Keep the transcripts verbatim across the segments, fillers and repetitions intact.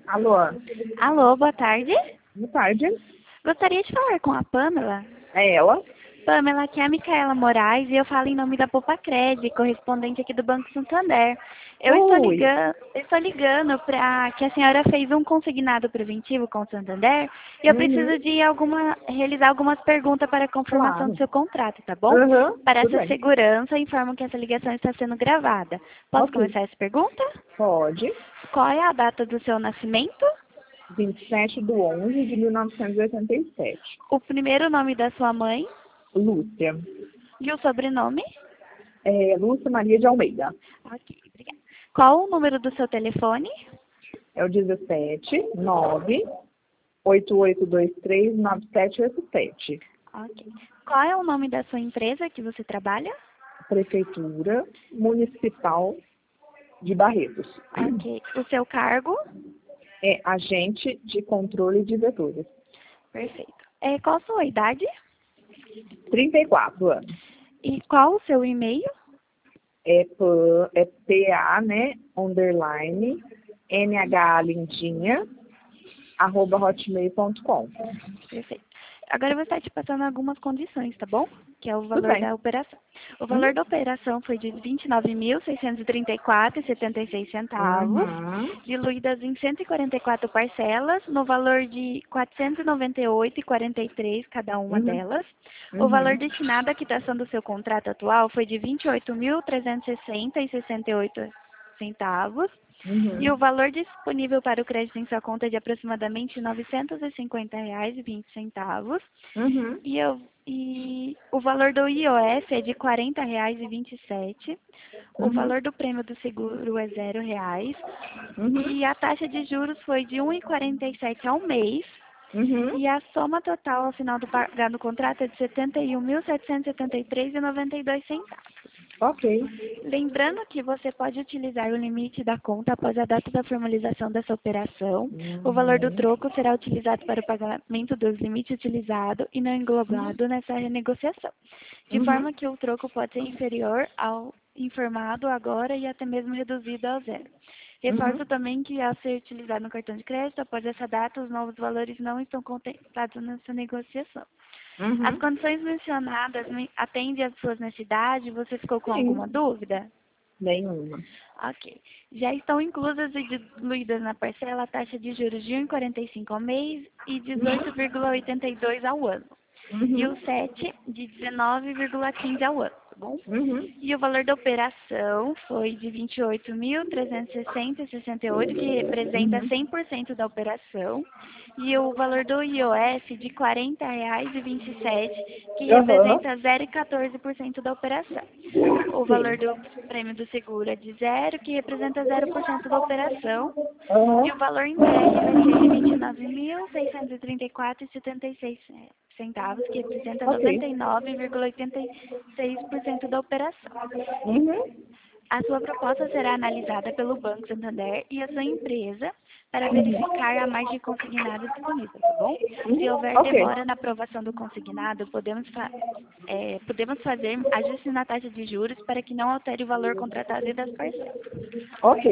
Alô, Alô, boa tarde. boa tarde. Gostaria de falar com a Pamela. É ela? Pamela, aqui é a Micaela Moraes e eu falo em nome da Popacred, correspondente aqui do Banco Santander. Eu estou Oi. ligando, estou ligando para que a senhora fez um consignado preventivo com o Santander e eu Uhum, preciso de alguma, realizar algumas perguntas para a confirmação do claro. seu contrato, tá bom? Uhum, Para tudo essa bem. segurança, informo que essa ligação está sendo gravada. Posso Ok. começar essa pergunta? Pode. Qual é a data do seu nascimento? vinte e sete de onze de mil novecentos e oitenta e sete. O primeiro nome da sua mãe Lúcia. e o sobrenome? É, Lúcia Maria de Almeida. Ok, obrigada. Qual o número do seu telefone? É o dezessete, nove, oito oito dois três, nove sete oito sete. Ok. Qual é o nome da sua empresa que você trabalha? Prefeitura Municipal de Barretos. Ok. O seu cargo? É agente de controle de vetores. Perfeito. É, qual a sua idade? trinta e quatro anos. E qual o seu e-mail? É, P- é P A, né, underline, N H lindinha, arroba hotmail ponto com. Perfeito. Agora eu vou estar te passando algumas condições, tá bom? Que é o Tudo valor bem. da operação. O valor Uhum. da operação foi de vinte e nove mil, seiscentos e trinta e quatro reais e setenta e seis centavos, Uhum. diluídas em cento e quarenta e quatro parcelas, no valor de quatrocentos e noventa e oito reais e quarenta e três centavos cada uma Uhum. delas. O valor Uhum. destinado à quitação do seu contrato atual foi de vinte e oito mil, trezentos e sessenta reais e sessenta e oito centavos. E o Uhum. valor disponível para o crédito em sua conta é de aproximadamente novecentos e cinquenta reais e vinte centavos. Uhum. E, eu, e o valor do I O F é de quarenta reais e vinte e sete. O Uhum. valor do prêmio do seguro é zero reais. Uhum. E a taxa de juros foi de um e quarenta e sete ao mês. Uhum. E a soma total ao final do pagar no contrato é de setenta e um mil, setecentos e setenta e três reais e noventa e dois centavos. Ok. Lembrando que você pode utilizar o limite da conta após a data da formalização dessa operação. O valor do Uhum. troco será utilizado para o pagamento dos limites utilizados e não englobado nessa renegociação, de Uhum. forma que o troco pode ser inferior ao informado agora e até mesmo reduzido ao zero. Uhum. Reforço também que, ao ser utilizado no cartão de crédito, após essa data, os novos valores não estão contemplados nessa negociação. As Uhum. condições mencionadas me- atendem às suas necessidades? Você ficou com alguma Sim. dúvida? Nenhuma. Ok. Já estão inclusas e diluídas na parcela a taxa de juros de um vírgula quarenta e cinco ao mês e dezoito vírgula oitenta e dois ao ano. E o Uhum. sete de dezenove vírgula quinze ao ano, tá bom? Uhum. E o valor da operação foi de vinte e oito mil, trezentos e sessenta vírgula sessenta e oito, que representa Uhum. cem por cento da operação. E o valor do I O F de quarenta reais e vinte e sete, que Aham. representa zero vírgula quatorze por cento da operação. O valor Sim. do prêmio do seguro é de zero, que representa zero por cento da operação. E Aham. o valor entregue vai ser de vinte e nove mil, seiscentos e trinta e quatro reais e setenta e seis centavos, que representa Ok. noventa e nove vírgula oitenta e seis por cento da operação. Uhum. A sua proposta será analisada pelo Banco Santander e a sua empresa para Uhum. verificar a margem consignada disponível, tá bom? Se Uhum. houver Ok. demora na aprovação do consignado, podemos, fa é, podemos fazer ajuste na taxa de juros para que não altere o valor contratado e das parcelas. Ok.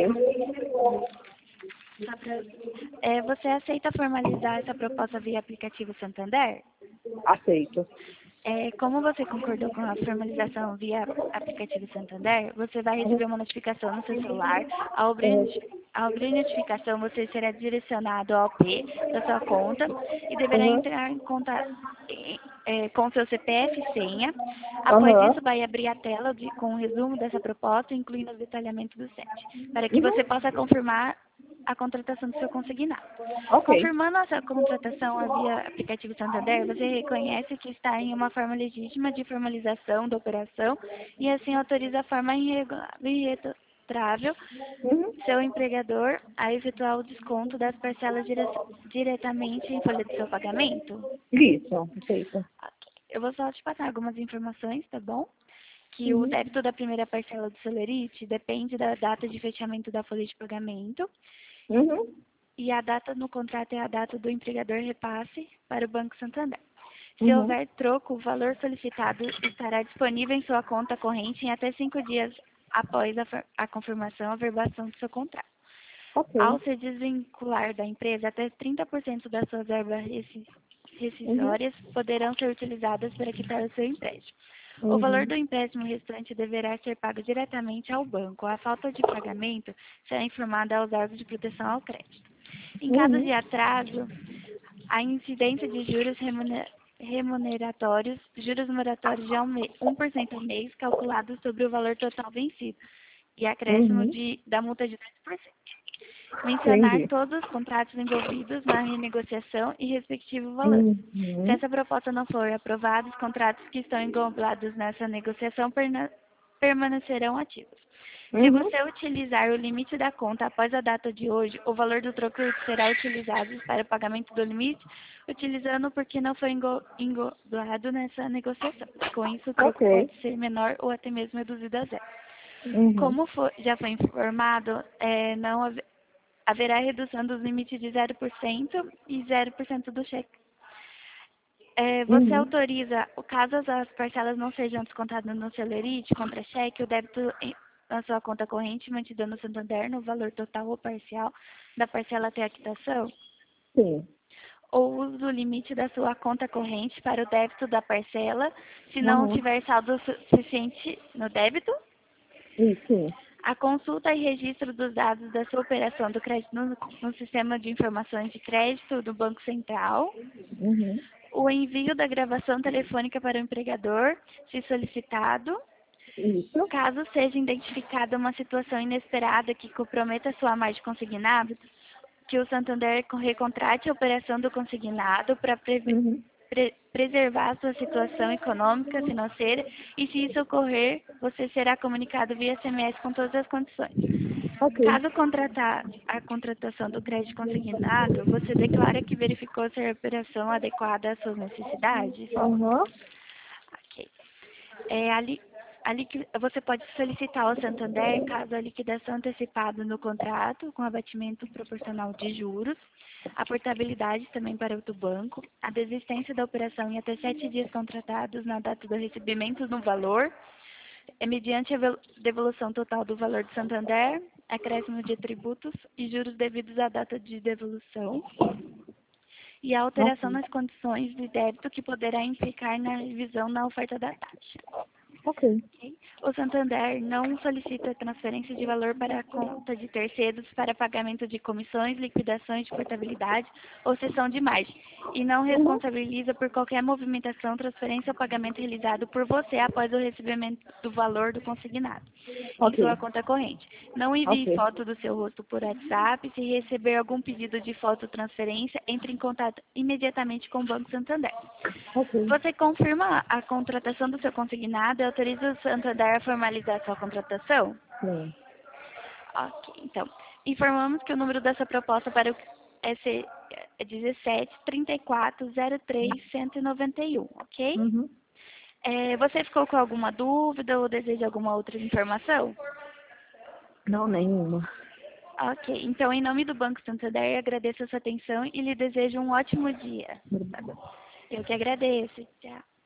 Só pra- é, você aceita formalizar essa proposta via aplicativo Santander? Aceito. É, como você concordou com a formalização via aplicativo Santander, você vai receber uma notificação no seu celular. Ao abrir, Uhum. noti- ao abrir a notificação, você será direcionado ao P da sua conta e deverá Uhum. entrar em contato é, com seu C P F e senha. Após Aham. isso, vai abrir a tela de- com o resumo dessa proposta, incluindo os detalhamentos do S E T, para que você Uhum. possa confirmar a contratação do seu consignado. Ok. Confirmando a sua contratação via aplicativo Santander, você reconhece que está em uma forma legítima de formalização da operação e assim autoriza a forma irregulável e irretocável Uhum. seu empregador a efetuar o desconto das parcelas dire diretamente em folha de seu pagamento? Isso. Aceito. Ok. Eu vou só te passar algumas informações, tá bom? Que o Uhum. débito da primeira parcela do Celerite depende da data de fechamento da folha de pagamento. Uhum. E a data no contrato é a data do empregador repasse para o Banco Santander. Se Uhum. houver troco, o valor solicitado estará disponível em sua conta corrente em até cinco dias após a, a confirmação, a verbação do seu contrato. Ok. Ao se desvincular da empresa, até trinta por cento das suas verbas resci- rescisórias poderão ser utilizadas para quitar o seu empréstimo. O valor Uhum. do empréstimo restante deverá ser pago diretamente ao banco. A falta de pagamento será informada aos órgãos de proteção ao crédito. Em caso Uhum. de atraso, a incidência de juros remune- remuneratórios, juros moratórios de um me- um por cento ao mês, calculados sobre o valor total vencido, e acréscimo Uhum. de, da multa de dez por cento. Mencionar Entendi. todos os contratos envolvidos na renegociação e respectivo valor. Se Uhum. essa proposta não for aprovada, os contratos que estão englobados nessa negociação perna- permanecerão ativos. Se Uhum. você utilizar o limite da conta após a data de hoje, o valor do troco será utilizado para o pagamento do limite, utilizando porque não foi engo- englobado nessa negociação. Com isso, o troco Ok. pode ser menor ou até mesmo reduzido a zero. Uhum. Como fo- já foi informado, eh, não haver- haverá redução dos limites de zero por cento e zero por cento do cheque. É, você Uhum. autoriza, caso as parcelas não sejam descontadas no celerite, contra cheque, o débito em- na sua conta corrente mantida no Santander no valor total ou parcial da parcela até a quitação? Sim. Ou usa o limite da sua conta corrente para o débito da parcela, se não Uhum. tiver saldo suficiente no débito? Isso, sim. A consulta e registro dos dados da sua operação do crédito no, no sistema de informações de crédito do Banco Central. Uhum. O envio da gravação telefônica para o empregador, se solicitado. Isso. Caso seja identificada uma situação inesperada que comprometa sua margem consignada, que o Santander recontrate a operação do consignado para prever Uhum. pre- preservar a sua situação econômica, financeira, e se isso ocorrer, você será comunicado via S M S com todas as condições. Ok. Caso contratar a contratação do crédito consignado, você declara que verificou se a operação adequada às suas necessidades? Uhum. Ok. É, a li- a liqui- você pode solicitar ao Santander caso a liquidação antecipada no contrato, com abatimento proporcional de juros, a portabilidade também para outro banco, a desistência da operação em até sete dias contratados na data do recebimento no valor, é mediante a vel- devolução total do valor do Santander, acréscimo de tributos e juros devidos à data de devolução, e a alteração Ok. nas condições de débito que poderá implicar na revisão na oferta da taxa. Ok. Ok? O Santander não solicita transferência de valor para a conta de terceiros para pagamento de comissões, liquidações de portabilidade ou cessão de margem e não Uhum. responsabiliza por qualquer movimentação, transferência ou pagamento realizado por você após o recebimento do valor do consignado em Ok. sua conta corrente. Não envie Ok. foto do seu rosto por WhatsApp. Se receber algum pedido de fototransferência, entre em contato imediatamente com o Banco Santander. Ok. Você confirma a contratação do seu consignado e autoriza o Santander a formalizar sua contratação? Sim. Ok, então. Informamos que o número dessa proposta para o S é dezessete, trinta e quatro, zero três, cento e noventa e um, ok? Uhum. É, você ficou com alguma dúvida ou deseja alguma outra informação? Não, nenhuma. Ok, então em nome do Banco Santander, agradeço a sua atenção e lhe desejo um ótimo dia. Obrigada. Eu que agradeço. Tchau.